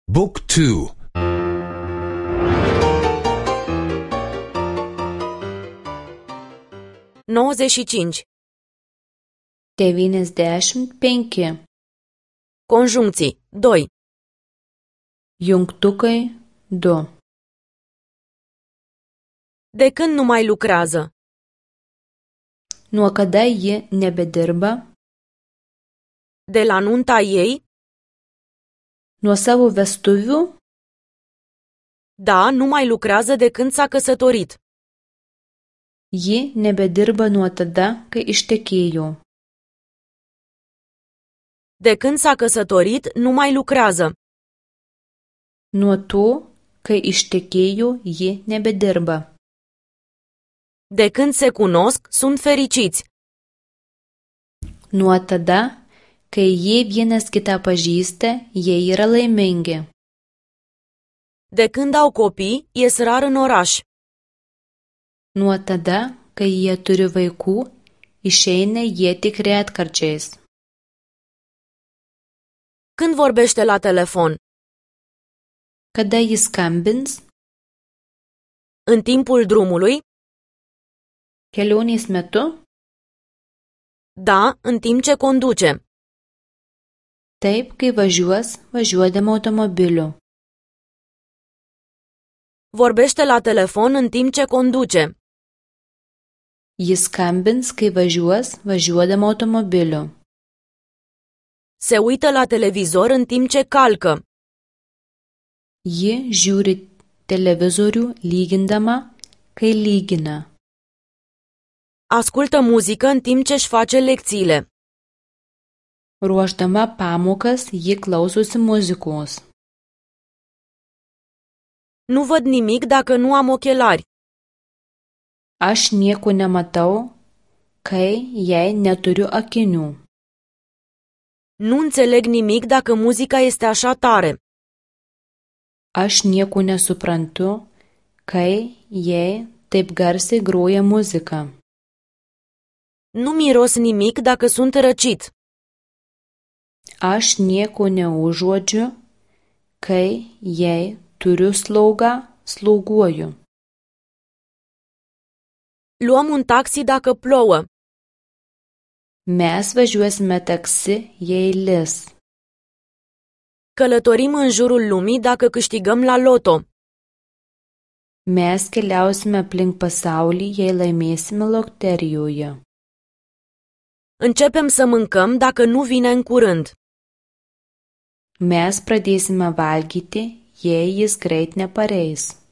Book 2. 95. 95. Conjuncții 2. Jungtukai 2. De când nu mai lucrează? Nuo kada ji nebedirba? De la nunta ei? Nuo savo vestuvių? Da, nu mai lucrează de când s-a căsătorit. Ji nebedirba nuo tada, kai ištekėjo. De când s-a căsătorit, nu mai lucrează. Nuo to, kai ištekėjo, ji nebedirba. De când se cunosc, sunt fericiți. Nuo tada, kai jie vienas kitą pažįsta, jie yra laimingi. De când au copii, ies rar în oraș. Nuo tada, kai jie turi vaikų, išeina jie tik retkarčiais. Când vorbește la telefon? Kada jis skambins? În timpul drumului? Kelionės metu? Da, în timp ce conduce. Taip, kai važiuodama automobiliu. Vorbește la telefon în timp ce conduce. Jis skambins, kai važiuodama automobiliu. Se uită la televizor în timp ce calcă. Ji žiūri televizorių lygindama, kai lygina. Ascultă muzică în timp ce își face lecțiile. Ruošdama pamokas, ji klausosi muzikos. Nu văd nimic dacă nu am ochelari. Aš nieko nematau, kai jei neturiu akinių. Nu înțeleg nimic dacă muzica este așa tare. Aš nieko nesuprantu, kai jei taip garsiai groja muzika. Nu miros nimic dacă sunt răcit. Aš nieko neužuodžiu, kai jei turiu slaugą, slauguoju. Luăm un taxi dacă plouă. Mes važiuosime taksi, jei lis. Călătorim în jurul lumii dacă câștigăm la loto. Mes keliausime aplink pasaulį, jei laimėsime loterijoje. Începem să mâncăm dacă nu vine în curând. Mes pradėsime valgyti, jei jis greit nepareis.